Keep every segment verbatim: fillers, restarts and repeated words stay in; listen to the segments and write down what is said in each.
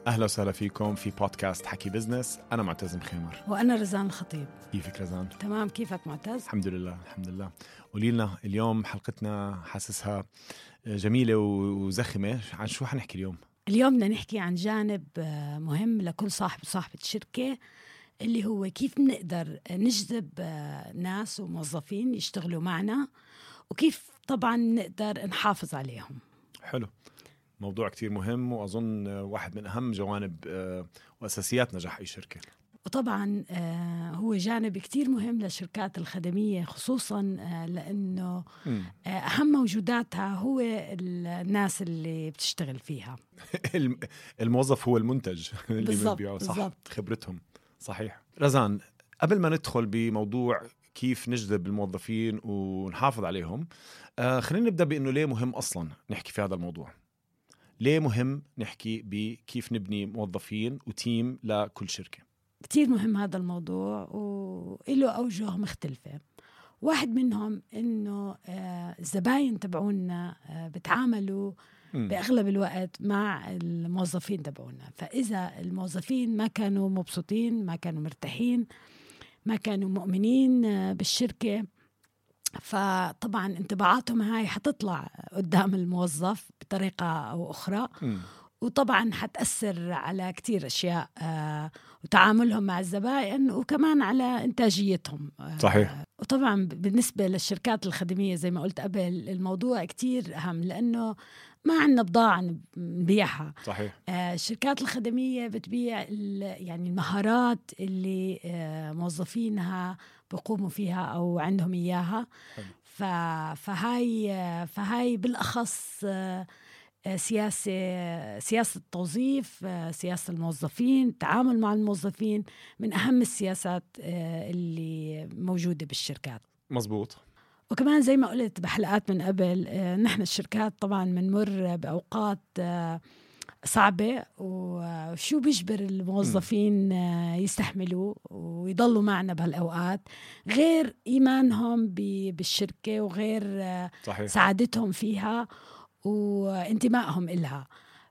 أهلا وسهلا فيكم في بودكاست حكي بزنس. أنا معتز مخيمر. وأنا رزان الخطيب. كيفك رزان؟ تمام، كيفك معتز؟ الحمد لله الحمد لله. قولي لنا اليوم حلقتنا حاسسها جميلة وزخمة، عن شو حنحكي اليوم؟ اليوم بدنا نحكي عن جانب مهم لكل صاحب وصاحبة شركة، اللي هو كيف نقدر نجذب ناس وموظفين يشتغلوا معنا، وكيف طبعا نقدر نحافظ عليهم. حلو، موضوع كتير مهم، وأظن واحد من أهم جوانب وأساسيات نجاح أي شركة. وطبعا هو جانب كتير مهم للشركات الخدمية، خصوصا لأنه أهم موجوداتها هو الناس اللي بتشتغل فيها. الموظف هو المنتج اللي بيبيعه، صح، خبرتهم. صحيح. رزان، قبل ما ندخل بموضوع كيف نجذب الموظفين ونحافظ عليهم، آه خلينا نبدأ بأنه ليه مهم أصلا نحكي في هذا الموضوع. ليه مهم نحكي بكيف نبني موظفين وتيم لكل شركة؟ كتير مهم هذا الموضوع وإله أوجه مختلفة. واحد منهم إنه آه الزباين تبعونا آه بتعاملوا م. بأغلب الوقت مع الموظفين تبعونا، فإذا الموظفين ما كانوا مبسوطين، ما كانوا مرتاحين، ما كانوا مؤمنين آه بالشركة، فطبعا انطباعاتهم هاي حتطلع قدام الموظف بطريقة أو أخرى م. وطبعا حتأثر على كتير أشياء آه وتعاملهم مع الزبائن، وكمان على إنتاجيتهم. آه صحيح. وطبعا بالنسبة للشركات الخدمية زي ما قلت قبل، الموضوع كتير أهم، لأنه ما عندنا بضاعة نبيعها. صحيح. آه الشركات الخدمية بتبيع يعني المهارات اللي آه موظفينها بيقوموا فيها أو عندهم إياها. فهاي فهاي بالأخص آه سياسة سياسة التوظيف، سياسة الموظفين، التعامل مع الموظفين من أهم السياسات اللي موجودة بالشركات. مزبوط. وكمان زي ما قلت بحلقات من قبل، نحن الشركات طبعا منمر بأوقات صعبة، وشو بيجبر الموظفين يستحملوا ويضلوا معنا بهالأوقات غير إيمانهم بالشركة وغير صحيح. سعادتهم فيها وانتمائهم إلها.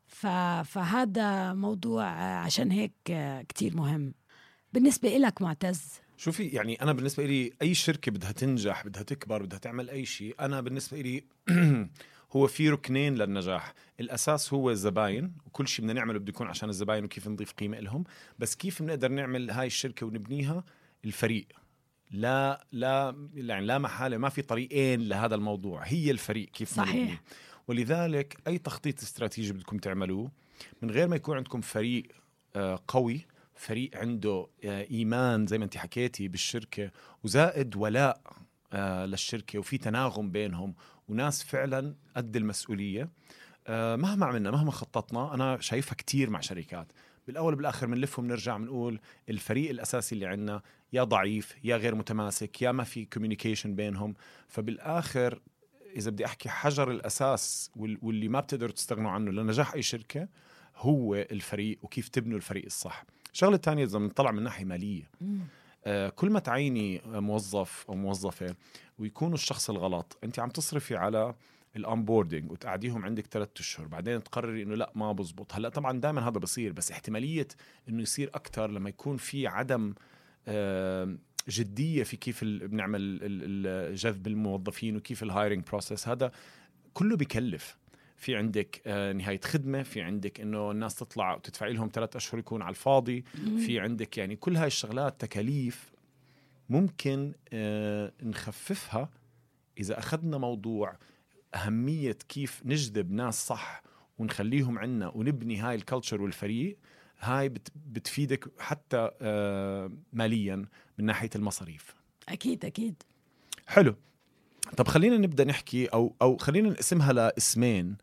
فهذا موضوع عشان هيك كتير مهم. بالنسبة إلك معتز، شوفي، يعني أنا بالنسبة لي أي شركة بدها تنجح، بدها تكبر، بدها تعمل أي شيء، أنا بالنسبة لي هو في ركنين للنجاح. الأساس هو الزباين، وكل شيء بدنا نعمله بده يكون عشان الزباين وكيف نضيف قيمة لهم. بس كيف بنقدر نعمل هاي الشركة ونبنيها؟ الفريق. لا لا يعني لا محالة، ما في طريقين لهذا الموضوع، هي الفريق كيف صحيح نبني. ولذلك أي تخطيط استراتيجي بدكم تعملوه من غير ما يكون عندكم فريق قوي، فريق عنده إيمان زي ما أنت حكيتي بالشركة، وزائد ولاء للشركة، وفي تناغم بينهم، وناس فعلا قد المسؤولية، مهما عملنا مهما خططنا. أنا شايفها كتير مع شركات بالأول بالآخر منلفهم نرجع منقول الفريق الأساسي اللي عنا يا ضعيف يا غير متماسك يا ما في كوميونيكيشن بينهم. فبالآخر إذا بدي أحكي حجر الأساس واللي ما بتقدروا تستغنوا عنه لنجاح أي شركة هو الفريق، وكيف تبنوا الفريق الصح. شغلة تانية إذا بنطلع من ناحية مالية، آه كل ما تعيني موظف أو موظفة ويكونوا الشخص الغلط، أنت عم تصرفي على الانبوردينج وتقعديهم عندك ثلاثة أشهر، بعدين تقرري إنه لا ما بزبط. هلأ طبعا دائما هذا بصير، بس احتمالية إنه يصير أكتر لما يكون في عدم آه جدية في كيف بنعمل جذب الموظفين وكيف الهايرنج بروسيس. هذا كله بيكلف. في عندك آه نهاية خدمة، في عندك إنه الناس تطلع وتدفعي لهم ثلاثة أشهر يكون على الفاضي، في عندك يعني كل هاي الشغلات تكاليف ممكن آه نخففها إذا أخذنا موضوع أهمية كيف نجذب ناس صح ونخليهم عنا ونبني هاي الكالتشر والفريق. هاي بتفيدك حتى آه ماليا من ناحية المصاريف. أكيد أكيد. حلو. طب خلينا نبدأ نحكي أو أو خلينا نقسمها لاسمين.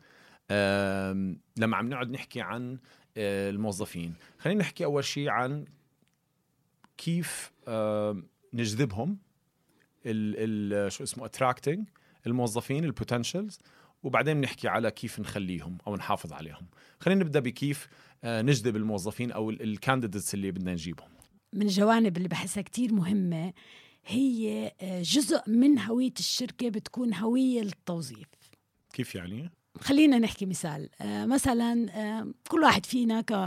لما عم نقعد نحكي عن الموظفين، خلينا نحكي أول شيء عن كيف نجذبهم، ال ال شو اسمه attracting الموظفين البوتنشلز، وبعدين نحكي على كيف نخليهم أو نحافظ عليهم. خلينا نبدأ بكيف نجذب الموظفين أو الكانديديتس اللي بدنا نجيبهم. من الجوانب اللي بحسها كتير مهمة هي جزء من هوية الشركة بتكون هوية للتوظيف. كيف يعني؟ خلينا نحكي مثال. مثلا كل واحد فينا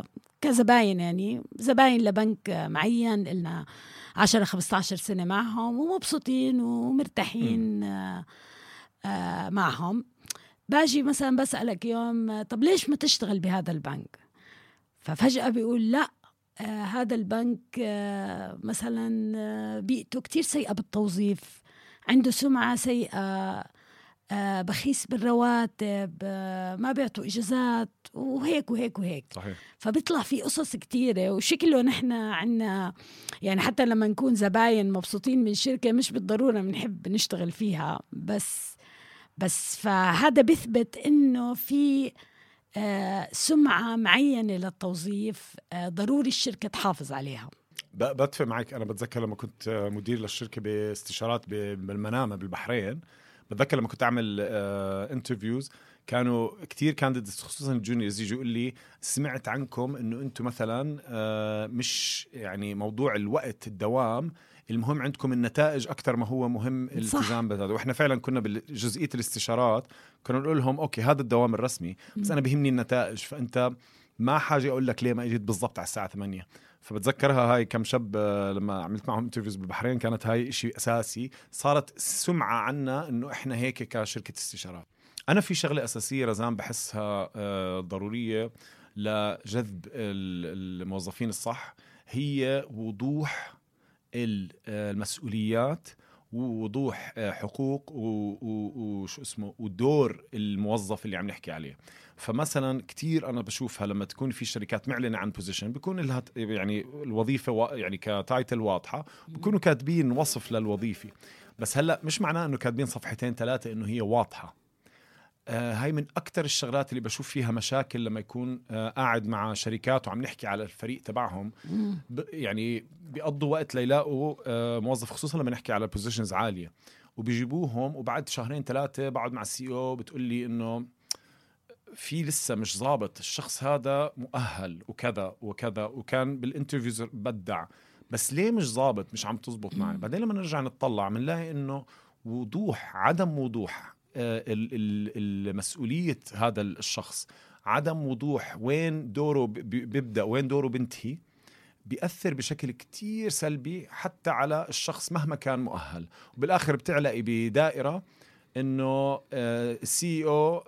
كزباين، يعني زباين لبنك معين لنا عشرة خمسة عشر سنة معهم ومبسوطين ومرتاحين آه آه معهم. باجي مثلا بسألك يوم طب ليش ما تشتغل بهذا البنك؟ ففجأة بيقول لا آه هذا البنك آه مثلا آه بيئته كتير سيئة بالتوظيف، عنده سمعة سيئة، آه بخيس بالرواتب، آه ما بيعطوا إجازات وهيك وهيك وهيك. صحيح. فبيطلع في قصص كتيرة، وشكله نحن عنا يعني حتى لما نكون زباين مبسوطين من شركة مش بالضرورة بنحب نشتغل فيها، بس بس فهذا بيثبت إنه في آه سمعة معينة للتوظيف آه ضروري الشركة تحافظ عليها. بتفق معك. أنا بتذكر لما كنت مدير للشركة باستشارات بالمنامة بالبحرين، بتذكر لما كنت أعمل انترفيوز كانوا كتير كانديديتس خصوصا الجونيورز يجي يقول لي سمعت عنكم إنه أنتم مثلا مش يعني موضوع الوقت الدوام المهم عندكم النتائج أكتر ما هو مهم الالتزام بهذا. وإحنا فعلا كنا بجزئية الاستشارات كنا نقول لهم أوكي هذا الدوام الرسمي بس أنا بهمني النتائج، فأنت ما حاجة أقول لك ليه ما إجيت بالضبط على الساعة ثمانية. فبتذكرها هاي كم شاب لما عملت معهم انترفيوز بالبحرين كانت هاي إشي أساسي، صارت سمعة عنا إنه إحنا هيك كشركة استشارات. أنا في شغلة أساسية رزان بحسها ضرورية لجذب الموظفين الصح، هي وضوح المسؤوليات ووضوح حقوق وشو اسمه ودور الموظف اللي عم نحكي عليه. فمثلا كتير أنا بشوفها لما تكون في شركات معلنة عن بوزيشن بيكون لها يعني الوظيفة يعني كتايتل واضحة، بيكونوا كاتبين وصف للوظيفة، بس هلأ مش معناه أنه كاتبين صفحتين ثلاثة أنه هي واضحة. آه هاي من أكتر الشغلات اللي بشوف فيها مشاكل لما يكون آه قاعد مع شركات وعم نحكي على الفريق تبعهم، يعني بيقضوا وقت ليلاقوا آه موظف، خصوصا لما نحكي على بوزيشنز عالية، وبيجيبوهم وبعد شهرين ثلاثة بقعد مع السي او بتقول لي إنه في لسه مش ضابط الشخص هذا مؤهل وكذا وكذا، وكان بالانترفيوز بدع، بس ليه مش ضابط مش عم تزبط معي. بعدين لما نرجع نطلع منلاقي إنه وضوح عدم وضوح المسؤولية هذا الشخص، عدم وضوح وين دوره بيبدأ وين دوره بنتهي، بيأثر بشكل كتير سلبي حتى على الشخص مهما كان مؤهل. وبالآخر بتعلقي بدائرة إنه السي او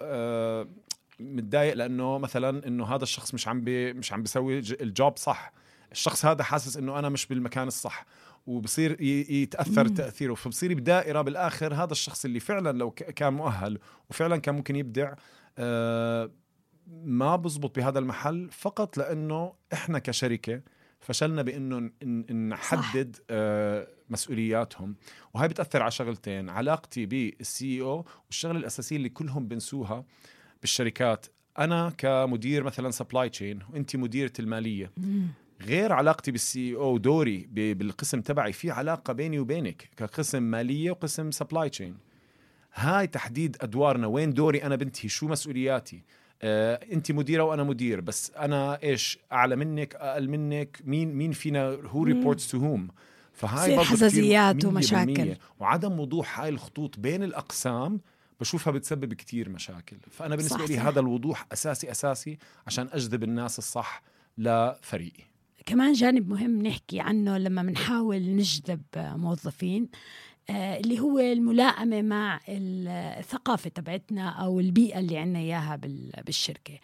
متضايق لأنه مثلا إنه هذا الشخص مش عم بي مش عم بيسوي الجوب صح، الشخص هذا حاسس إنه أنا مش بالمكان الصح، وبصير يتأثر مم. تأثيره، فبصير بدائرة بالآخر هذا الشخص اللي فعلا لو كان مؤهل وفعلا كان ممكن يبدع آه ما بزبط بهذا المحل، فقط لأنه إحنا كشركة فشلنا بأنه نحدد آه مسؤولياتهم. وهي بتأثر على شغلتين، علاقتي بالسي او والشغل الأساسية اللي كلهم بنسوها بالشركات. أنا كمدير مثلا سبلاي تشين وإنتي مديرة المالية، مم. غير علاقتي بالسي او دوري بالقسم تبعي، في علاقة بيني وبينك كقسم مالية وقسم سبلاي تشين. هاي تحديد أدوارنا، وين دوري أنا بنتهي، شو مسؤولياتي. آه، أنت مديرة وأنا مدير، بس أنا إيش أعلى منك أقل منك، مين مين فينا هو ريبورتس تو هوم. فهاي حساسيات ومشاكل وعدم وضوح هاي الخطوط بين الأقسام بشوفها بتسبب كتير مشاكل. فأنا بالنسبة صح لي صح. هذا الوضوح أساسي أساسي عشان أجذب الناس الصح لفريقي. كمان جانب مهم نحكي عنه لما منحاول نجذب موظفين، آه اللي هو الملائمة مع الثقافة تبعتنا أو البيئة اللي عنا إياها بالشركة.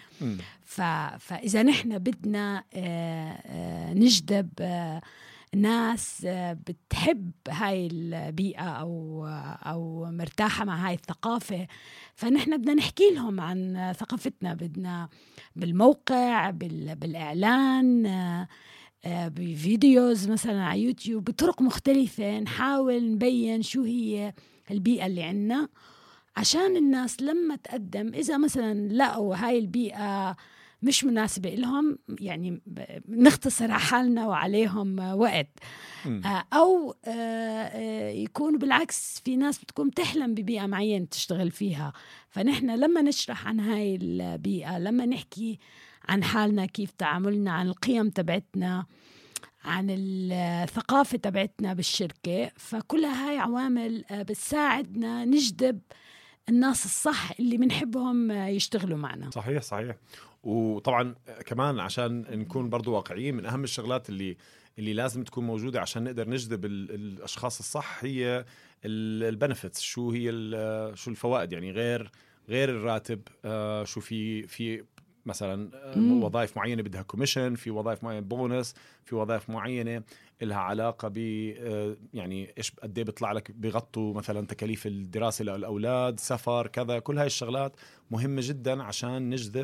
فإذا نحن بدنا آه آه نجذب آه ناس بتحب هاي البيئة أو أو مرتاحة مع هاي الثقافة، فنحن بدنا نحكي لهم عن ثقافتنا، بدنا بالموقع بالإعلان بفيديوز مثلا على يوتيوب بطرق مختلفة، نحاول نبين شو هي البيئة اللي عنا عشان الناس لما تقدم إذا مثلا لقوا هاي البيئة مش مناسبة لهم، يعني نختصر على حالنا وعليهم وقت. م. أو يكونوا بالعكس في ناس بتكون تحلم ببيئة معينة تشتغل فيها، فنحن لما نشرح عن هاي البيئة، لما نحكي عن حالنا، كيف تعاملنا، عن القيم تبعتنا، عن الثقافة تبعتنا بالشركة، فكل هاي عوامل بتساعدنا نجذب الناس الصح اللي بنحبهم يشتغلوا معنا. صحيح صحيح. وطبعا كمان عشان نكون برضو واقعيين، من أهم الشغلات اللي اللي لازم تكون موجودة عشان نقدر نجذب الأشخاص الصح هي البنفيتس. شو هي شو الفوائد؟ يعني غير غير الراتب، آه شو في في مثلا مم. وظائف معينة بدها كوميشن، في وظائف معينة بونس، في وظائف معينة لها علاقة ب آه يعني إيش قد إيه بيطلع لك، بيغطوا مثلا تكاليف الدراسة للأولاد، سفر، كذا. كل هاي الشغلات مهمة جدا عشان نجذب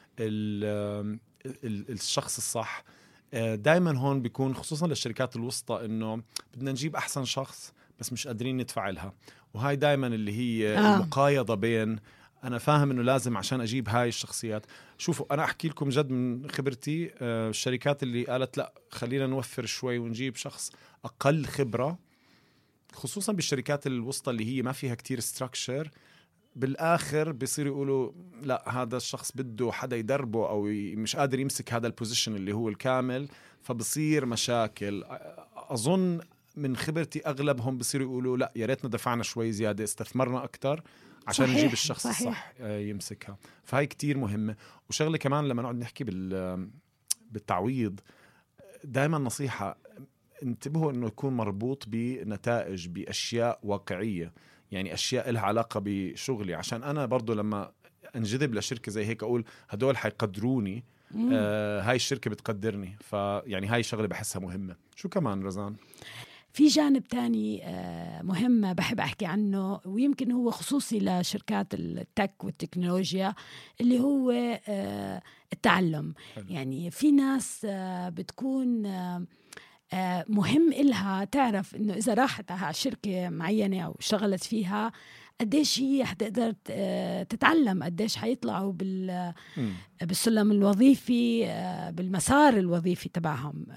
الشخص الصح. دائما هون بيكون خصوصا للشركات الوسطى إنه بدنا نجيب أحسن شخص بس مش قادرين ندفع لها. وهاي دائما اللي هي آه. المقايضة بين، أنا فاهم إنه لازم عشان أجيب هاي الشخصيات. شوفوا أنا أحكي لكم جد من خبرتي، الشركات اللي قالت لا خلينا نوفر شوي ونجيب شخص أقل خبرة، خصوصا بالشركات الوسطى اللي هي ما فيها كتير ستراكشر، بالآخر بيصير يقولوا لا هذا الشخص بده حدا يدربه أو مش قادر يمسك هذا البوزيشن اللي هو الكامل، فبصير مشاكل. أظن من خبرتي أغلبهم بيصيروا يقولوا لا يا ريتنا دفعنا شوي زيادة، استثمرنا أكتر عشان صحيح. نجيب الشخص صحيح. الصح يمسكها. فهي كتير مهمة. وشغلة كمان لما نقعد نحكي بالتعويض، دائما نصيحة انتبهوا انه يكون مربوط بنتائج، باشياء واقعيه، يعني اشياء لها علاقه بشغلي، عشان انا برضو لما انجذب لشركه زي هيك اقول هدول حيقدروني، آه هاي الشركه بتقدرني. فيعني هاي شغله بحسها مهمه. شو كمان رزان؟ في جانب تاني مهم بحب أحكي عنه، ويمكن هو خصوصي لشركات التك والتكنولوجيا، اللي هو التعلم. يعني في ناس بتكون مهم إلها تعرف إنه إذا راحت على شركة معينة أو اشتغلت فيها قديش هي حتقدر تتعلم، قديش حيطلعوا بال بالسلم الوظيفي، بالمسار الوظيفي تبعهم،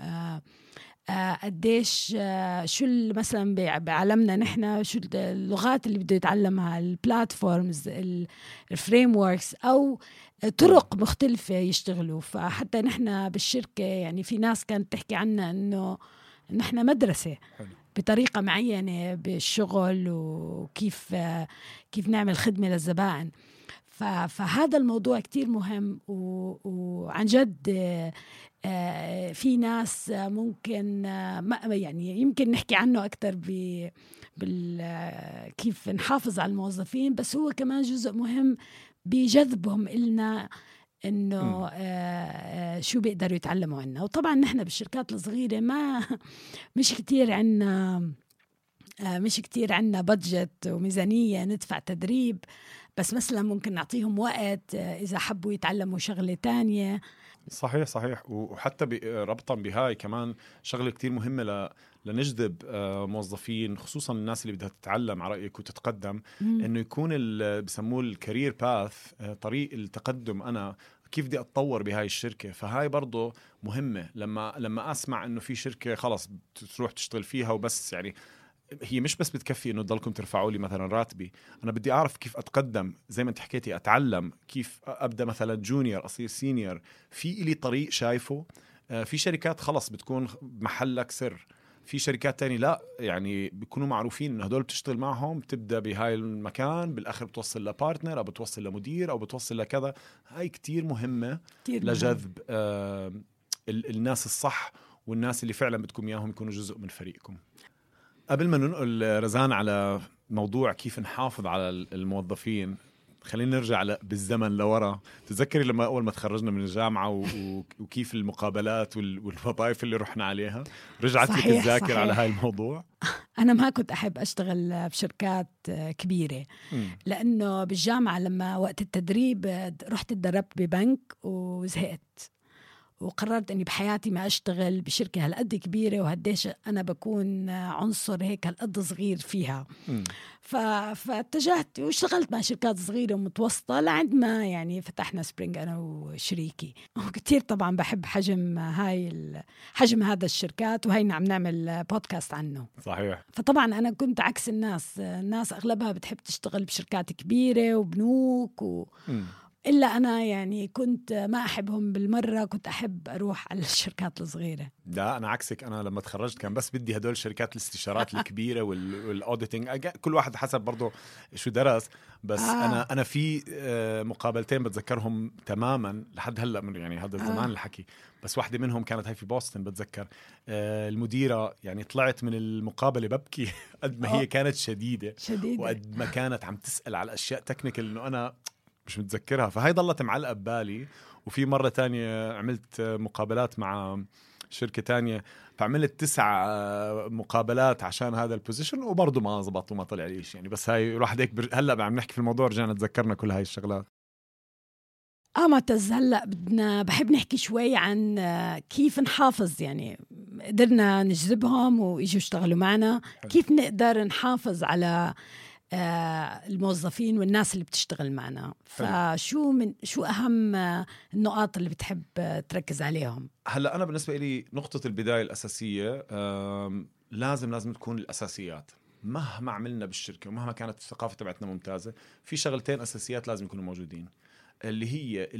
قديش شو مثلا بعلمنا نحن شو اللغات اللي بده يتعلمها، البلاتفورمز، الفريم ووركس، أو طرق مختلفة يشتغلوا. فحتى نحن بالشركة يعني في ناس كانت تحكي عنا إنه نحن مدرسة بطريقة معينة بالشغل، وكيف كيف نعمل خدمة للزبائن. فهذا الموضوع كتير مهم، وعن جد في ناس ممكن يعني يمكن نحكي عنه أكتر كيف نحافظ على الموظفين، بس هو كمان جزء مهم بجذبهم إلنا إنه آه شو بيقدروا يتعلموا عنا. وطبعا نحن بالشركات الصغيرة ما مش كتير عنا آه مش كتير عنا بادجت وميزانية ندفع تدريب، بس مثلا ممكن نعطيهم وقت آه إذا حبوا يتعلموا شغلة تانية. صحيح صحيح. وحتى ربطا بهاي كمان شغلة كتير مهمة ل... لنجذب موظفين، خصوصا الناس اللي بدها تتعلم على رأيك وتتقدم، مم. إنه يكون ال... بسموه الكارير باث، طريق التقدم. أنا كيف بدي أتطور بهاي الشركة؟ فهاي برضو مهمة. لما لما أسمع إنه في شركة خلاص تروح تشتغل فيها وبس، يعني هي مش بس بتكفي إنه تضلكم ترفعوا لي مثلا راتبي، أنا بدي أعرف كيف أتقدم زي ما أنت حكيتي، أتعلم كيف أبدأ مثلا جونيور أصير سينيور، في إلي طريق شايفه. في شركات خلص بتكون محلك سر، في شركات تاني لا، يعني بيكونوا معروفين إنه هدول بتشتغل معهم بتبدأ بهاي المكان، بالآخر بتوصل لبارتنر أو بتوصل لمدير أو بتوصل لكذا. هاي كتير مهمة كتير لجذب آه الناس الصح، والناس اللي فعلا بدكم إياهم يكونوا جزء من فريقكم. قبل ما ننقل رزان على موضوع كيف نحافظ على الموظفين، خلينا نرجع بالزمن لورا. تذكري لما أول ما تخرجنا من الجامعة و... وكيف المقابلات وال... والوظائف اللي رحنا عليها؟ رجعت لك الذاكرة على هاي الموضوع؟ أنا ما كنت أحب أشتغل بشركات كبيرة، م. لأنه بالجامعة لما وقت التدريب رحت اتدربت ببنك وزهقت، وقررت أني بحياتي ما أشتغل بشركة هالقد كبيرة وهديش أنا بكون عنصر هيك هالقد صغير فيها. ف... فاتجهت واشتغلت مع شركات صغيرة ومتوسطة لعند ما يعني فتحنا سبرينج أنا وشريكي. وكتير طبعا بحب حجم هاي ال... حجم هذا الشركات، وهي عم نعمل بودكاست عنه. صحيح. فطبعا أنا كنت عكس الناس، الناس أغلبها بتحب تشتغل بشركات كبيرة وبنوك و... إلا أنا يعني كنت ما أحبهم بالمرة، كنت أحب أروح على الشركات الصغيرة. لا أنا عكسك، أنا لما تخرجت كان بس بدي هدول شركات الاستشارات الكبيرة والأوديتنج، كل واحد حسب برضو شو درس. بس آه. أنا أنا في مقابلتين بتذكرهم تماما لحد هلأ، من يعني هذا الزمان آه. الحكي. بس واحدة منهم كانت هاي في بوسطن بتذكر، المديرة يعني طلعت من المقابلة ببكي قد ما هي كانت شديدة, شديدة. وقد ما كانت عم تسأل على أشياء تكنيكال إنه أنا مش متذكرها، فهاي ضلت معلقة ببالي. وفي مرة تانية عملت مقابلات مع شركة تانية، فعملت تسع مقابلات عشان هذا البوزيشن وبرضه ما زبط وما طلع ليش يعني. بس هاي الواحد هيك بر... هلأ عم نحكي في الموضوع رجعنا تذكرنا كل هاي الشغلات. اه معتز، هلأ بدنا بحب نحكي شوي عن كيف نحافظ، يعني قدرنا نجذبهم ويجوا يشتغلوا معنا، كيف نقدر نحافظ على الموظفين والناس اللي بتشتغل معنا. فشو من شو أهم النقاط اللي بتحب تركز عليهم؟ هلأ أنا بالنسبة لي نقطة البداية الأساسية لازم لازم تكون الأساسيات. مهما عملنا بالشركة ومهما كانت الثقافة تبعتنا ممتازة، في شغلتين أساسيات لازم يكونوا موجودين، اللي هي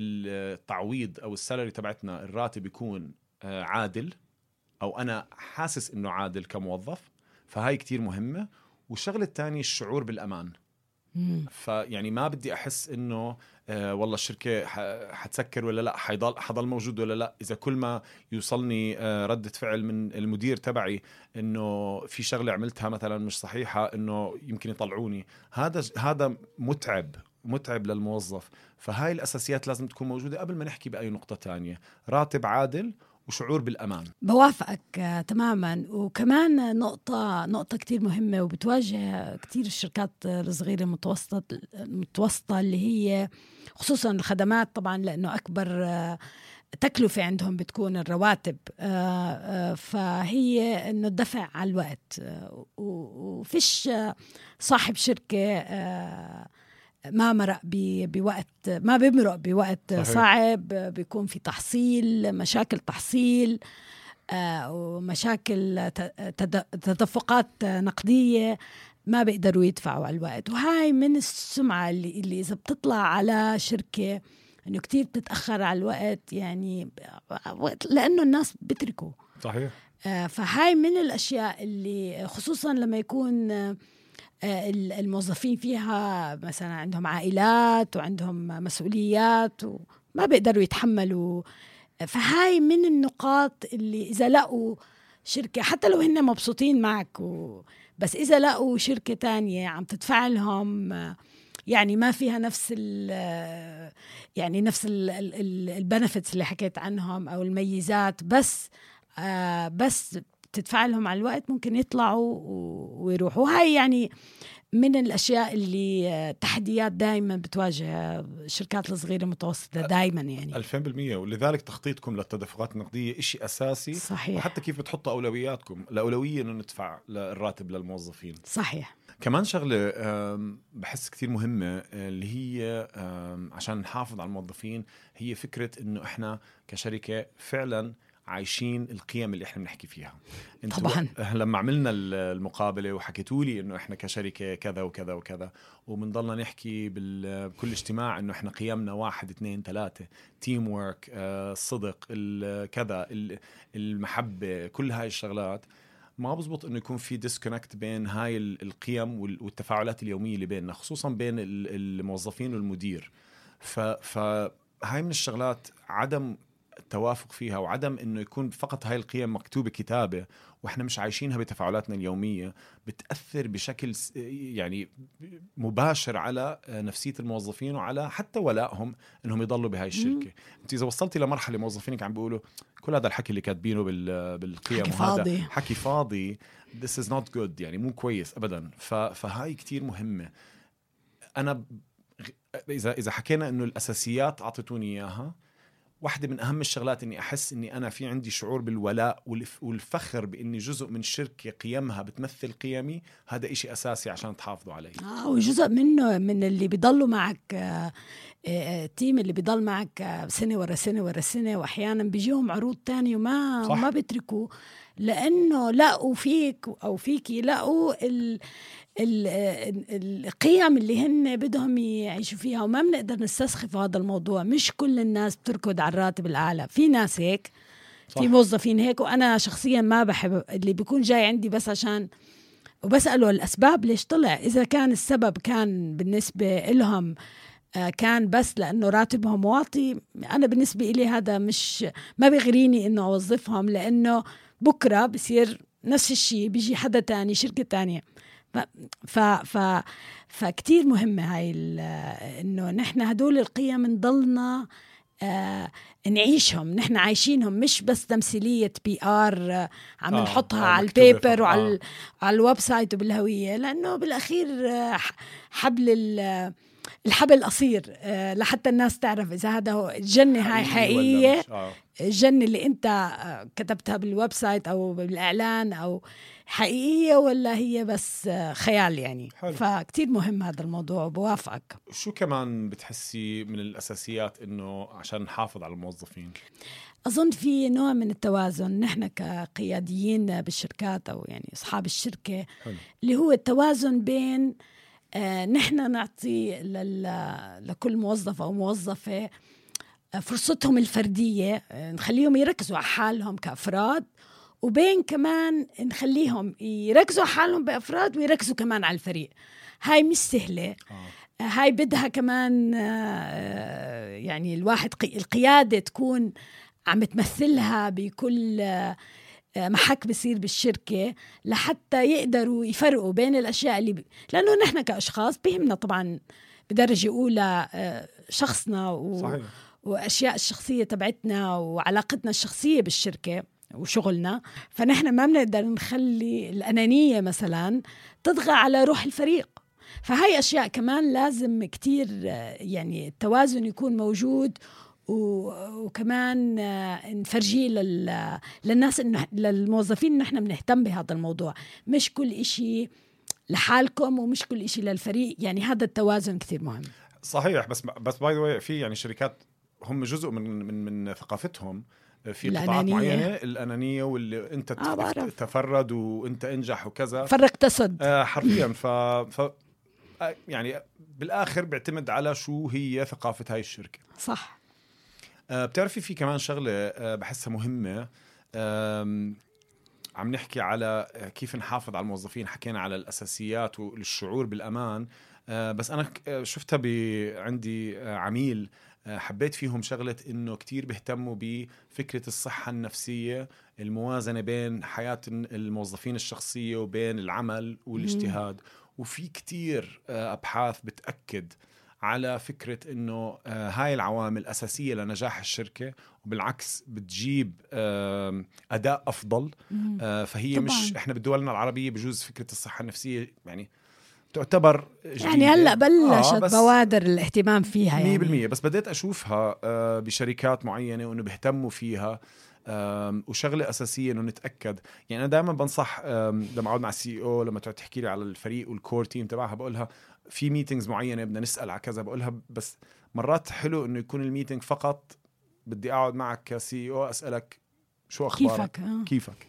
التعويض أو السالري تبعتنا، الراتب يكون عادل أو أنا حاسس إنه عادل كموظف، فهاي كتير مهمة. والشغلة الثانية الشعور بالأمان. مم. فيعني ما بدي أحس إنه آه والله الشركة حتسكر ولا لا، حيضل حضل موجود ولا لا، إذا كل ما يوصلني آه ردة فعل من المدير تبعي إنه في شغلة عملتها مثلا مش صحيحة إنه يمكن يطلعوني. هذا هذا متعب متعب للموظف. فهاي الأساسيات لازم تكون موجودة قبل ما نحكي بأي نقطة تانية. راتب عادل وشعور بالأمان. بوافقك آه تماما. وكمان نقطة نقطة كتير مهمة وبتواجه كتير الشركات الصغيرة المتوسطة المتوسطة اللي هي خصوصا الخدمات طبعا، لأنه أكبر آه تكلفة عندهم بتكون الرواتب. آه آه فهي إنه الدفع على الوقت. آه وفيش آه صاحب شركة آه ما مرق بوقت ما بيمرق بوقت صحيح. صعب، بيكون في تحصيل مشاكل تحصيل آه ومشاكل تدفقات نقدية ما بيقدروا يدفعوا على الوقت. وهاي من السمعة اللي, اللي إذا بتطلع على شركة إنه كتير بتتأخر على الوقت، يعني لأنه الناس بتركوا صحيح. آه فهاي من الأشياء اللي خصوصا لما يكون آه الموظفين فيها مثلا عندهم عائلات وعندهم مسؤوليات وما بيقدروا يتحملوا. فهاي من النقاط اللي إذا لقوا شركة حتى لو هن مبسوطين معك و... بس إذا لقوا شركة تانية عم تدفع لهم يعني ما فيها نفس ال يعني نفس البنفتس اللي حكيت عنهم أو الميزات، بس آه بس تدفع لهم على الوقت، ممكن يطلعوا ويروحوا. هاي يعني من الأشياء اللي تحديات دائما بتواجه الشركات الصغيرة المتوسطة دائما يعني ألفين بالمية. ولذلك تخطيطكم للتدفقات النقدية إشي أساسي. صحيح. وحتى كيف بتحطوا أولوياتكم، الأولوية إنه ندفع الراتب للموظفين. صحيح. كمان شغلة بحس كتير مهمة اللي هي عشان نحافظ على الموظفين، هي فكرة إنه إحنا كشركة فعلا عايشين القيم اللي احنا بنحكي فيها. طبعا لما عملنا المقابلة وحكيتولي انه احنا كشركة كذا وكذا وكذا، ومنضلنا نحكي بكل اجتماع انه احنا قيمنا واحد اثنين ثلاثة، تيم وورك، الصدق، كذا، المحبة، كل هاي الشغلات. ما بزبط انه يكون في ديسكونكت بين هاي القيم والتفاعلات اليومية اللي بيننا، خصوصا بين الموظفين والمدير. فهاي من الشغلات عدم التوافق فيها، وعدم انه يكون فقط هاي القيم مكتوبة كتابة واحنا مش عايشينها بتفاعلاتنا اليومية، بتأثر بشكل يعني مباشر على نفسية الموظفين وعلى حتى ولائهم انهم يضلوا بهاي الشركة. انت اذا وصلتي لمرحلة موظفينك عم بيقولوا كل هذا الحكي اللي كاتبينه بالقيم حكي وهذا فاضي. حكي فاضي، this is not good، يعني مو كويس ابدا. فهاي كتير مهمة. انا اذا اذا حكينا انه الاساسيات اعطيتوني اياها، واحدة من أهم الشغلات إني أحس إني أنا في عندي شعور بالولاء والفخر بإني جزء من شركة قيمها بتمثل قيمي. هذا إشي أساسي عشان تحافظوا عليه. آه وجزء منه من اللي بيضلوا معك آه آه تيم اللي بيضل معك آه سنة ورا سنة ورا سنة، وأحيانا بيجيهم عروض تانية وما وما بيتركوا لأنه لقوا فيك أو فيكي لقوا ال ال القيم اللي هن بدهم يعيشوا فيها، وما بنقدر نستسخف هذا الموضوع. مش كل الناس بتركض على الراتب الأعلى، في ناس هيك، صح. في موظفين هيك، وأنا شخصيا ما بحب اللي بيكون جاي عندي بس عشان وبسأله الأسباب ليش طلع. إذا كان السبب كان بالنسبة لهم كان بس لأنه راتبهم واطي، أنا بالنسبة إلي هذا مش ما بيغريني إنه أوظفهم، لأنه بكرة بصير نفس الشيء، بيجي حدا تاني شركة تانية. ف ف فكتير مهمة هاي إنه نحن هدول القيم نضلنا آه نعيشهم، نحن عايشينهم، مش بس تمثيلية بي آر آه عم نحطها آه على البيبر وعلى آه. على الويب سايت وبالهوية، لأنه بالأخير آه حبل الحبل قصير آه لحتى الناس تعرف إذا هذا هو الجنة هاي حقيقية، آه. الجنة اللي أنت كتبتها بالويب سايت أو بالإعلان أو حقيقية ولا هي بس خيال يعني. حلو. فكتير مهم هذا الموضوع، بوافقك. شو كمان بتحسي من الأساسيات إنه عشان نحافظ على الموظفين؟ أظن في نوع من التوازن، نحن كقياديين بالشركات أو يعني أصحاب الشركة. حلو. اللي هو التوازن بين آه نحن نعطي لكل موظف أو موظفة فرصتهم الفردية، نخليهم يركزوا على حالهم كأفراد، وبين كمان نخليهم يركزوا على حالهم بأفراد ويركزوا كمان على الفريق. هاي مش سهلة. آه. هاي بدها كمان يعني الواحد القيادة تكون عم تمثلها بكل محك بصير بالشركة، لحتى يقدروا يفرقوا بين الأشياء اللي ب... لأنه نحن كأشخاص بهمنا طبعا بدرجة أولى شخصنا و... صحيح. وأشياء الشخصية تبعتنا وعلاقتنا الشخصية بالشركة وشغلنا، فنحن ما بنقدر نخلي الأنانية مثلا تطغى على روح الفريق. فهاي أشياء كمان لازم كتير يعني التوازن يكون موجود، وكمان نفرجيه للناس إنه للموظفين إنه إحنا بنهتم بهذا الموضوع، مش كل إشي لحالكم ومش كل إشي للفريق. يعني هذا التوازن كتير مهم. صحيح. بس بس باي ذا واي في يعني شركات هم جزء من من من ثقافتهم في قطاعات معينة الأنانية، واللي أنت آه تفرد وأنت انجح وكذا، فرق تسد آه حرفيا. ف, ف يعني بالآخر بيعتمد على شو هي ثقافة هاي الشركة. صح. آه بتعرفي في كمان شغلة آه بحسها مهمة، آه عم نحكي على كيف نحافظ على الموظفين، حكينا على الأساسيات والشعور بالأمان. آه بس أنا شفتها عندي عميل حبيت فيهم شغلة إنه كتير بيهتموا بفكرة الصحة النفسية، الموازنة بين حياة الموظفين الشخصية وبين العمل والاجتهاد. وفي كتير أبحاث بتأكد على فكرة إنه هاي العوامل أساسية لنجاح الشركة، وبالعكس بتجيب أداء أفضل. فهي طبعاً. مش إحنا بدولنا العربية بجوز فكرة الصحة النفسية يعني تعتبر جديدة. يعني هلأ بلشت آه بوادر الاهتمام فيها مية بالمية يعني. بس بديت أشوفها آه بشركات معينة وإنه بيهتموا فيها، آه وشغلة أساسية إنه نتأكد. يعني أنا دائما بنصح آه لما أقعد مع السي او لما تقعد تحكي لي على الفريق والكور تيم تبعها، بقولها في ميتينجز معينة بدنا نسأل على كذا، بقولها بس مرات حلو إنه يكون الميتينج فقط بدي أقعد معك كسي او أسألك شو أخبارك، كيفك, آه. كيفك.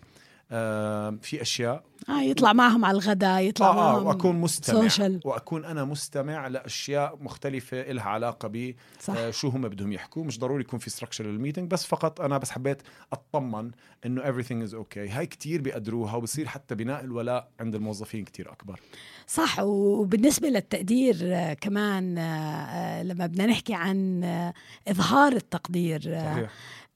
آه في أشياء آه يطلع معهم على الغداء، يطلع آه معهم آه وأكون مستمع سوشل. وأكون أنا مستمع لأشياء مختلفة إلها علاقة ب آه شو هم بدهم يحكوا. مش ضروري يكون في structure للميتنج، بس فقط أنا بس حبيت أطمن إنه everything is okay. هاي كتير بيقدروها، وبصير حتى بناء الولاء عند الموظفين كتير أكبر. صح. وبالنسبة للتقدير آه كمان آه لما بدنا نحكي عن آه إظهار التقدير آه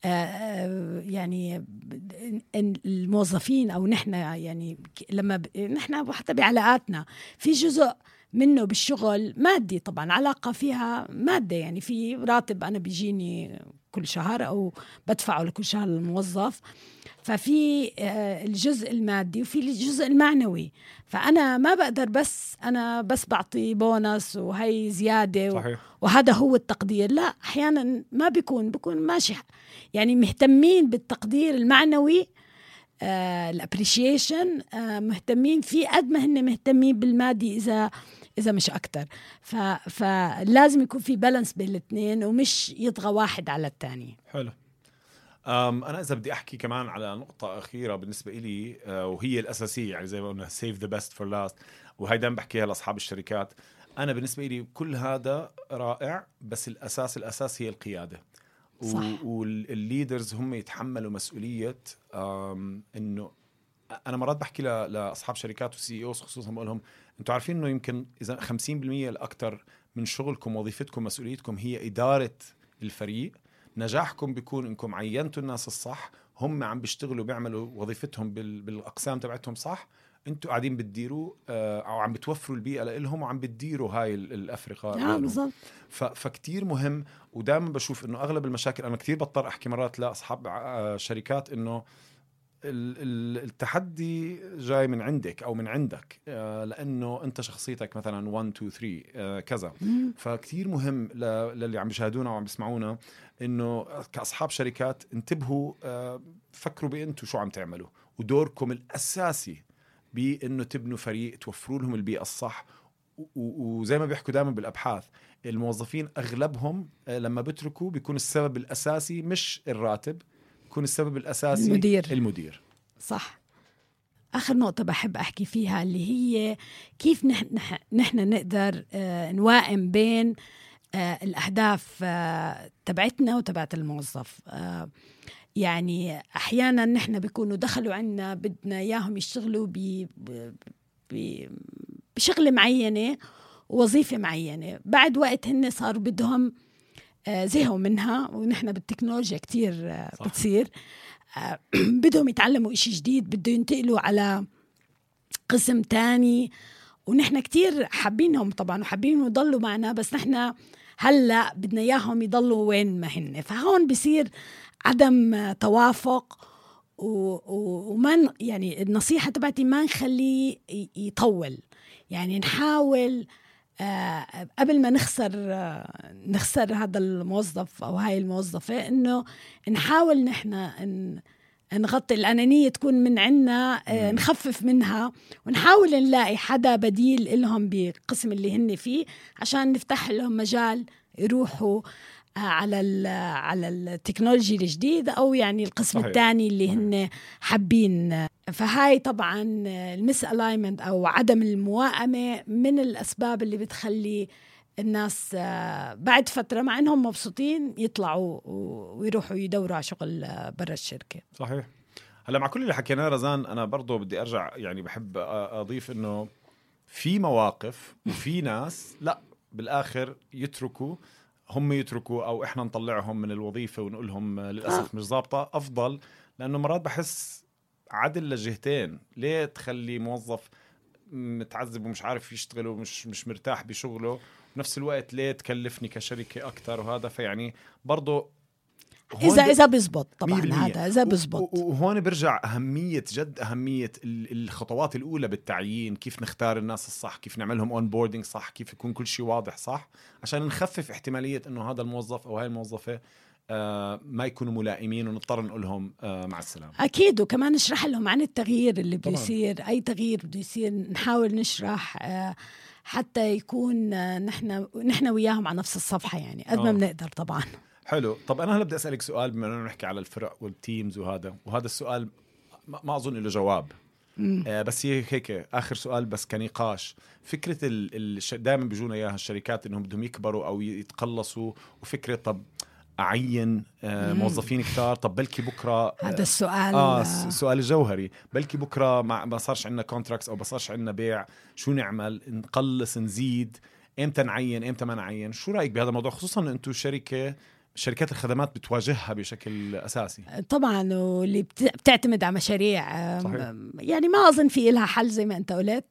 آه يعني الموظفين أو نحن يعني لما ب... نحن حتى بعلاقاتنا في جزء منه بالشغل مادي طبعا، علاقة فيها مادة، يعني في راتب أنا بيجيني كل شهر أو بدفعه لكل شهر للموظف، ففي الجزء المادي وفي الجزء المعنوي. فأنا ما بقدر بس أنا بس بعطي بونس وهي زيادة صحيح. وهذا هو التقدير. لا، أحيانا ما بيكون بيكون ماشي يعني مهتمين بالتقدير المعنوي، الابريشيشن آه مهتمين فيه قد ما هن مهتمين بالمادي، إذا إذا مش أكتر. فلازم يكون في بالانس بين الاثنين ومش يطغى واحد على الثاني. حلو. أم أنا إذا بدي أحكي كمان على نقطة أخيرة بالنسبة إلي أه وهي الأساسية، يعني زي ما قلنا save the best for last، وهي دائما بحكيها لأصحاب الشركات. أنا بالنسبة إلي كل هذا رائع، بس الأساس الأساس هي القيادة. صح. والليدرز هم يتحملوا مسؤولية إنه أنا مرات بحكي لأصحاب شركات وسي أوز خصوصا بقول لهم أنتوا عارفين إنه يمكن إذا خمسين بالمية الأكثر من شغلكم وظيفتكم مسؤوليتكم هي إدارة الفريق. نجاحكم بيكون إنكم عينتوا الناس الصح، هم عم بيشتغلوا بيعملوا وظيفتهم بالأقسام تبعتهم صح، أنتوا قاعدين بتديروا أو عم بتوفروا البيئة لهم وعم بتديروا هاي الأفرقة. آه بالضبط. فكتير مهم. ودائما بشوف إنه أغلب المشاكل أنا كتير بضطر أحكي مرات لأصحاب شركات إنه التحدي جاي من عندك أو من عندك، لأنه أنت شخصيتك مثلا واحد اثنين ثلاثة كذا. فكتير مهم للي عم بيشاهدونا وعم بيسمعونا إنه كأصحاب شركات انتبهوا، فكروا بأنتوا شو عم تعملوا ودوركم الأساسي بأنه تبنوا فريق، توفروا لهم البيئة الصح. وزي ما بيحكوا دائما بالأبحاث الموظفين أغلبهم لما بتركوا بيكون السبب الأساسي مش الراتب، يكون السبب الأساسي المدير. المدير. صح. آخر نقطة بحب أحكي فيها اللي هي كيف نحن, نحن نقدر آه نوائم بين آه الأهداف آه تبعتنا وتبعت الموظف. آه يعني أحيانا نحن بيكونوا دخلوا عنا بدنا إياهم يشتغلوا ب بشغلة معينة ووظيفة معينة، بعد وقت هن صاروا بدهم آه زهقوا منها، ونحن بالتكنولوجيا كتير آه بتصير آه بدهم يتعلموا إشي جديد، بده ينتقلوا على قسم تاني، ونحن كتير حابينهم طبعا وحابين يضلوا معنا، بس نحن هلأ بدنا إياهم يضلوا وين ما هن. فهون بصير عدم توافق، ومن يعني النصيحة تبعتي ما نخليه يطول، يعني نحاول آه قبل ما نخسر آه نخسر هذا الموظف أو هاي الموظفة، إنه نحاول نحن إن نغطي الأنانية تكون من عنا، آه نخفف منها، ونحاول نلاقي حدا بديل لهم بقسم اللي هن فيه عشان نفتح لهم مجال يروحوا آه على على التكنولوجيا الجديدة أو يعني القسم صحيح. الثاني اللي صحيح. هن حابين. فهاي طبعا المس الاينمنت او عدم الموائمة من الأسباب اللي بتخلي الناس بعد فترة مع انهم مبسوطين يطلعوا ويروحوا يدوروا على شغل برا الشركة. صحيح. هلا مع كل اللي حكيناه رزان انا برضو بدي ارجع يعني بحب اضيف انه في مواقف وفي ناس لا بالاخر يتركوا، هم يتركوا او احنا نطلعهم من الوظيفة ونقول لهم للاسف مش ضابطة افضل، لانه مرات بحس عدل للجهتين. ليه تخلي موظف متعذب ومش عارف يشتغل ومش مش مرتاح بشغله، بنفس الوقت ليه تكلفني كشركة أكتر؟ وهذا فيعني برضو إذا إذا بزبط طبعا هذا إذا بزبط. وهون برجع أهمية جد أهمية الخطوات الأولى بالتعيين، كيف نختار الناس الصح، كيف نعملهم اون بوردينج صح، كيف يكون كل شيء واضح صح، عشان نخفف احتمالية إنه هذا الموظف أو هاي الموظفة آه ما يكونوا ملائمين ونضطر نقول لهم آه مع السلامة. أكيد. وكمان نشرح لهم عن التغيير اللي بده يصير، أي تغيير بده يصير نحاول نشرح آه حتى يكون آه نحن نحن وياهم على نفس الصفحة، يعني قد ما بنقدر طبعا. حلو. طب أنا هلا بدي أسألك سؤال بما أننا نحكي على الفرق والتيمز وهذا وهذا السؤال ما أظن له جواب آه بس هيك آخر سؤال بس كنقاش. فكرة ال دائما بيجونا إياها الشركات إنهم بدهم يكبروا أو يتقلصوا، وفكرة طب أعين آه موظفين كتار، طب بلكي بكرة هذا السؤال آه السؤال الجوهري، بلكي بكرة ما صارش عندنا كونتراكتس أو ما صارش عندنا بيع، شو نعمل؟ نقلص نزيد؟ إمتى نعين إمتى ما نعين؟ شو رأيك بهذا الموضوع، خصوصا أنتوا شركة شركات الخدمات بتواجهها بشكل أساسي؟ طبعا، واللي بتعتمد على مشاريع صحيح. يعني ما أظن في إلها حل زي ما أنت قلت.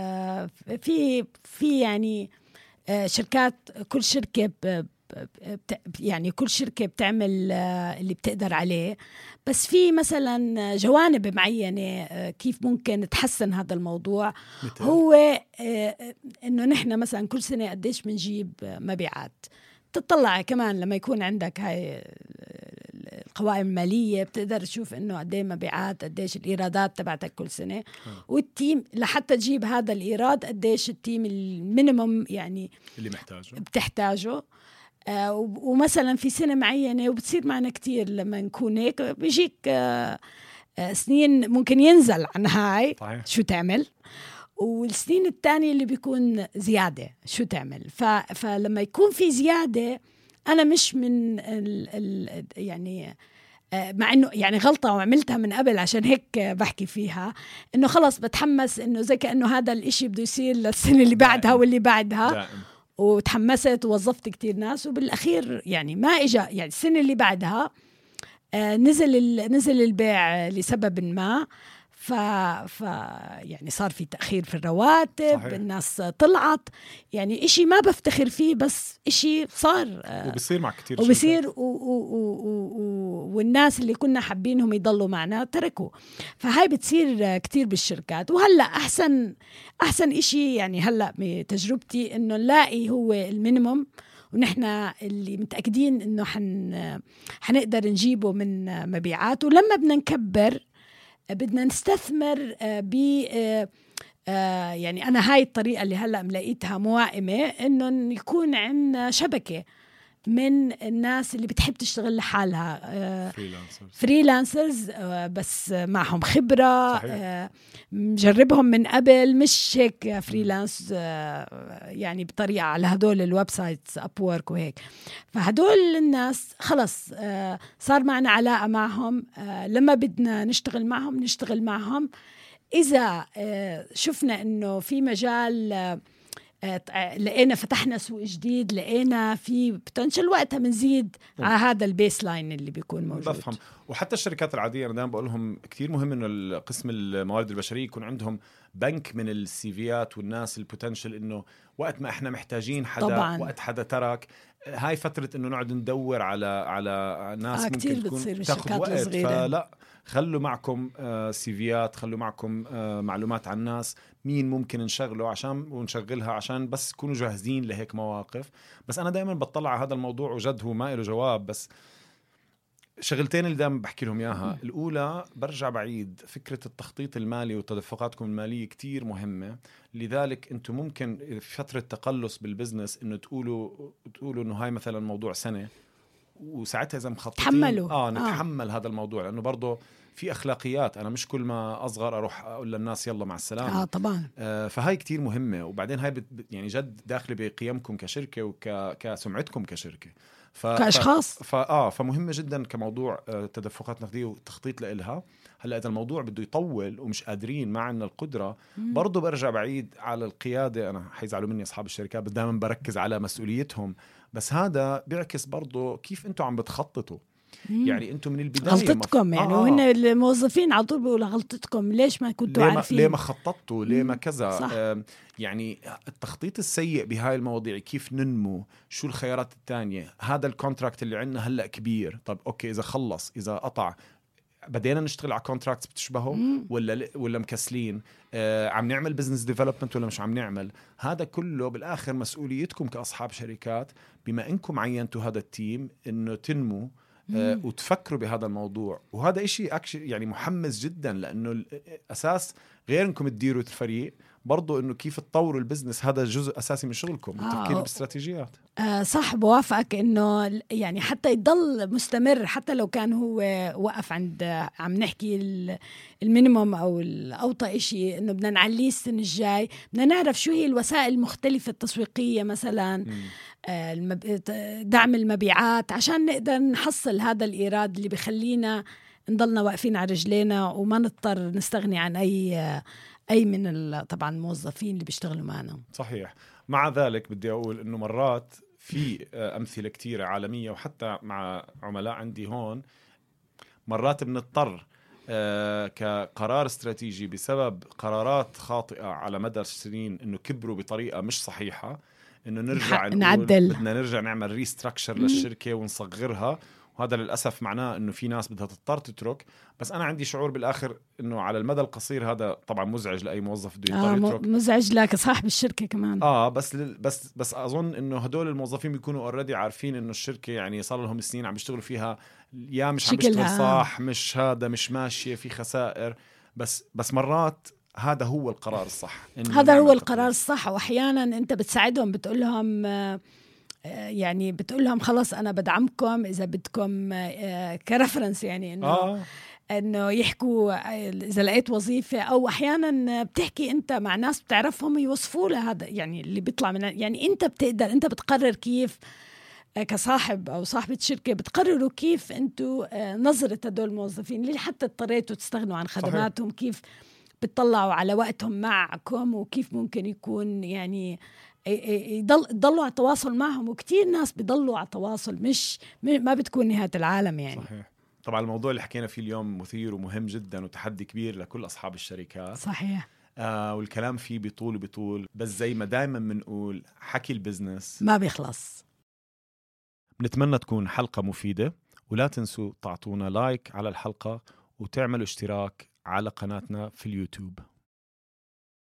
في في يعني شركات، كل شركة يعني كل شركة بتعمل اللي بتقدر عليه، بس في مثلا جوانب معينة كيف ممكن تحسن هذا الموضوع مثل. هو إنه نحن مثلا كل سنة قديش بنجيب مبيعات، تطلع كمان لما يكون عندك هاي القوائم المالية بتقدر تشوف إنه قديه مبيعات، قديش الإيرادات تبعتك كل سنة، والتيم لحتى تجيب هذا الإيراد قديش التيم المينيموم يعني اللي محتاجه بتحتاجه. آه ومثلا في سنة معينة، وبتصير معنا كتير لما نكون هيك، بيجيك آه آه سنين ممكن ينزل عن هاي صحيح. شو تعمل، والسنين التانية اللي بيكون زيادة شو تعمل. ف فلما يكون في زيادة أنا مش من ال ال يعني مع إنه يعني غلطة وعملتها من قبل عشان هيك بحكي فيها، إنه خلص بتحمس إنه زي كأنه هذا الإشي بده يصير للسنة اللي بعدها واللي بعدها دائم. وتحمست ووظفت كتير ناس، وبالأخير يعني ما إجا. يعني السنة اللي بعدها آه نزل نزل البيع لسبب ما، ف... ف يعني صار في تأخير في الرواتب. صحيح. الناس طلعت، يعني إشي ما بفتخر فيه، بس إشي صار وبصير مع كتير وبصير و... و... و... و... والناس اللي كنا حابينهم يضلوا معنا تركوا. فهاي بتصير كتير بالشركات. وهلأ أحسن أحسن إشي يعني هلأ بتجربتي إنه نلاقي هو المينيموم، ونحن اللي متأكدين إنه حن... حنقدر نجيبه من مبيعات. ولما بدنا نكبر بدنا نستثمر ب يعني أنا هاي الطريقة اللي هلأ ملاقيتها موائمة، إنه يكون عندنا شبكة من الناس اللي بتحب تشتغل لحالها، فريلانسرز بس معهم خبرة. صحيح. مجربهم من قبل، مش هيك فريلانس يعني بطريقة على هدول الويب سايتس أبورك وهيك. فهدول الناس خلص صار معنا علاقة معهم، لما بدنا نشتغل معهم نشتغل معهم. إذا شفنا إنه في مجال لقينا فتحنا سوق جديد، لقينا في بوتنشل، وقتها بنزيد على هذا البيس لاين اللي بيكون موجود. بفهم. وحتى الشركات العادية أنا دائما بقول لهم كتير مهم إنه قسم الموارد البشرية يكون عندهم بنك من السيفيات والناس البوتنشل، إنه وقت ما إحنا محتاجين حدا طبعاً. وقت حدا ترك هاي فترة إنه نقعد ندور على على ناس آه ممكن تكون تاخذ وقت. فلا خلوا معكم آه سيفيات، خلوا معكم آه معلومات عن الناس مين ممكن نشغله عشان ونشغلها عشان بس تكونوا جاهزين لهيك مواقف. بس أنا دائما بطلع على هذا الموضوع وجد هو ما له جواب، بس شغلتين اللي دائما بحكي لهم إياها. الأولى برجع بعيد، فكرة التخطيط المالي وتدفقاتكم المالية كتير مهمة. لذلك أنتم ممكن في فترة تقلص بالبزنس إنه تقولوا تقولوا إنه هاي مثلا موضوع سنة، وساعتها إذا مخططين تحملوا. آه نتحمل آه. هذا الموضوع، لأنه برضه في أخلاقيات. أنا مش كل ما أصغر أروح أقول للناس يلا مع السلامة. آه طبعا. آه فهاي كتير مهمة. وبعدين هاي بت يعني جد داخلة بقيمكم كشركة وكسمعتكم كشركة ف... كأشخاص. ف... آه فمهمة جدا كموضوع آه تدفقات نقدية وتخطيط لإلها. هلأ إذا الموضوع بده يطول ومش قادرين، ما عندنا القدرة، برضو برجع بعيد على القيادة. أنا حيزعلوا مني أصحاب الشركات، بس دائما بركز على مسؤوليتهم. بس هذا بيعكس برضو كيف أنتوا عم بتخططوا. مم. يعني أنتم من البداية غلطتكم مف... يعني آه. وهن الموظفين على طول بيقولوا غلطتكم، ليش ما كنتوا ليه عارفين؟ ليه ما خططتوا؟ ليه ما كذا؟ آه يعني التخطيط السيء بهاي المواضيع، كيف ننمو، شو الخيارات التانية. هذا الكونتراكت اللي عندنا هلأ كبير، طب أوكي إذا خلص إذا قطع بدينا نشتغل على كونتراكتس بتشبهه ولا ولا مكسلين، آه عم نعمل بزنس ديفلوبمنت ولا مش عم نعمل. هذا كله بالآخر مسؤوليتكم كأصحاب شركات، بما إنكم عينتوا هذا التيم إنه تنمو آه وتفكروا بهذا الموضوع. وهذا إشي يعني محمس جدا، لأنه الأساس غير إنكم تديروا الفريق، برضو إنه كيف تطوروا البزنس. هذا جزء أساسي من شغلكم، التفكير آه. باستراتيجيات. آه صح، بوافقك إنه يعني حتى يضل مستمر، حتى لو كان هو وقف عند عم نحكي المينيموم أو الأوطى إشي، إنه بدنا نعليه السنة الجاي. بدنا نعرف شو هي الوسائل المختلفة التسويقية مثلا، آه المب... دعم المبيعات، عشان نقدر نحصل هذا الإيراد اللي بخلينا نضلنا واقفين على رجلينا وما نضطر نستغني عن أي أي من طبعا الموظفين اللي بيشتغلوا معنا. صحيح. مع ذلك بدي أقول إنه مرات في أمثلة كتيرة عالمية، وحتى مع عملاء عندي هون مرات بنضطر كقرار استراتيجي بسبب قرارات خاطئة على مدى السنين، إنه كبروا بطريقة مش صحيحة، إنه نرجع نعدل، بدنا نرجع نعمل ريستراكشر للشركة ونصغرها. وهذا للأسف معناه إنه في ناس بدها تضطر تترك. بس أنا عندي شعور بالآخر إنه على المدى القصير هذا طبعا مزعج لأي موظف بده يضطر آه يترك. مزعج لك صاحب الشركة كمان. آه بس بس بس أظن إنه هدول الموظفين بيكونوا أوريدي عارفين إنه الشركة يعني صار لهم سنين عم بيشتغلوا فيها، يا مش عم بيشتغل صح، مش هذا مش ماشية، في خسائر. بس بس مرات هذا هو القرار الصح. هذا هو القرار الصح. وأحيانا أنت بتساعدهم، بتقول لهم يعني بتقول لهم خلص أنا بدعمكم إذا بدكم كرفرنس، يعني إنه آه. إنه يحكوا إذا لقيت وظيفة، أو أحيانا بتحكي أنت مع ناس بتعرفهم يوصفوا لهذا يعني اللي بيطلع من، يعني أنت بتقدر، أنت بتقرر كيف كصاحب أو صاحبة شركة بتقرروا كيف أنتوا نظرة هدول الموظفين اللي حتى اضطريتوا تستغنوا عن خدماتهم. صحيح. كيف بتطلعوا على وقتهم معكم، وكيف ممكن يكون يعني يضل يضلوا على تواصل معهم. وكتير ناس بيضلوا على تواصل، مش ما بتكون نهاية العالم يعني. صحيح. طبعا الموضوع اللي حكينا فيه اليوم مثير ومهم جدا وتحدي كبير لكل أصحاب الشركات. صحيح. آه والكلام فيه بيطول بيطول، بس زي ما دايما بنقول حكي البزنس ما بيخلص. بنتمنى تكون حلقة مفيدة، ولا تنسوا تعطونا لايك على الحلقة وتعملوا اشتراك على قناتنا في اليوتيوب.